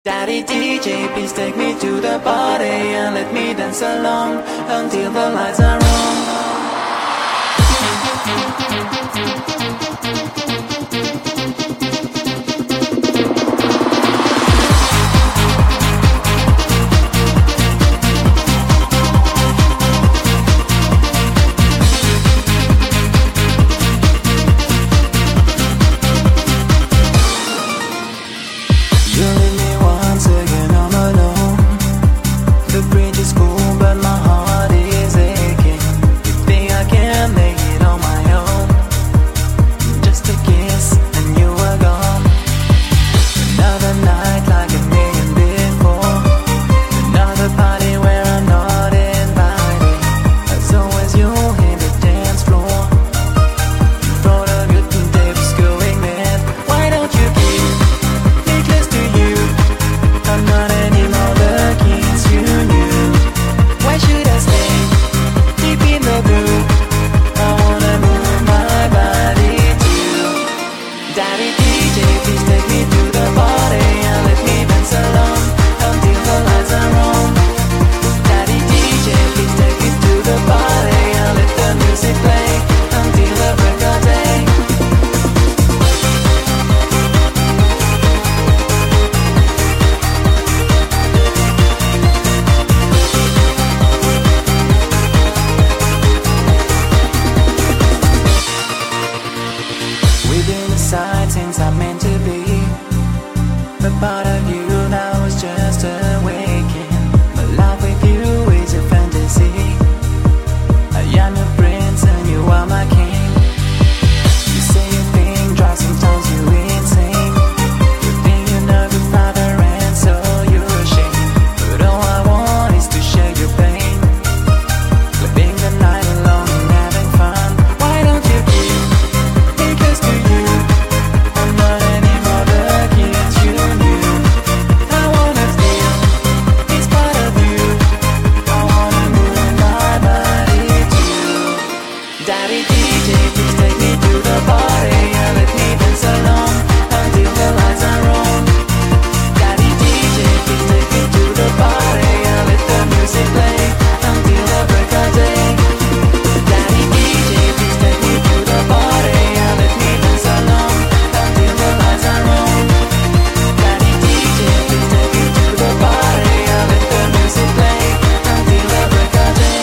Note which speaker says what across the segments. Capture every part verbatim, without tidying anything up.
Speaker 1: Daddy D J, please take me to the party and let me dance along until the lights are on. You leave me once again, I'm alone. The bridge is cool, but my heart is aching. You think I can make it on my own? Just a kiss and you are gone. Another night like a million before. Another party where I'm not invited. As always you hit the dance floor. You thought a good day was going mad. Why don't you keep me close to you? I'm not anymore the kids you knew. Why should I stay deep in the blue? I wanna move my body too. Daddy D J, please take me to the party and let me dance along until the lights are on. Daddy D J, please take me to the party and let the music play until the break of day. We've been aside since I'm meant to be. But part of you now is just awakening. My life with you is a fantasy. I am your prince and you are my king. You say you think, try sometimes you insane. You think you know the father and so you're ashamed. But all I want is to share your pain. Living the night alone and having fun. Why don't you keep me close to you? I'm not anymore the kids you knew. I wanna feel it's part of you. I wanna move my body too. Daddy D J, please take me to the party and let me dance along until the lights are on. Daddy D J, please take me to the party and let the music play until the break of day. Daddy D J, please take me to the party and let me dance along until the lights are on. Daddy D J, please take me to the party and let the music play until the break of day.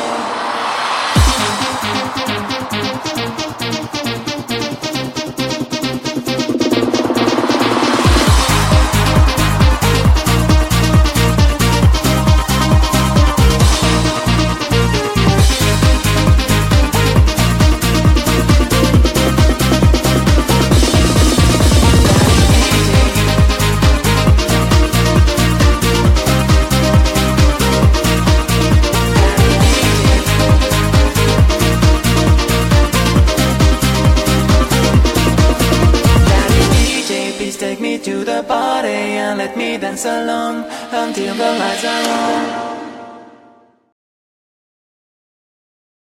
Speaker 1: Daddy D J, please take me to the party and let me dance along until the lights are on.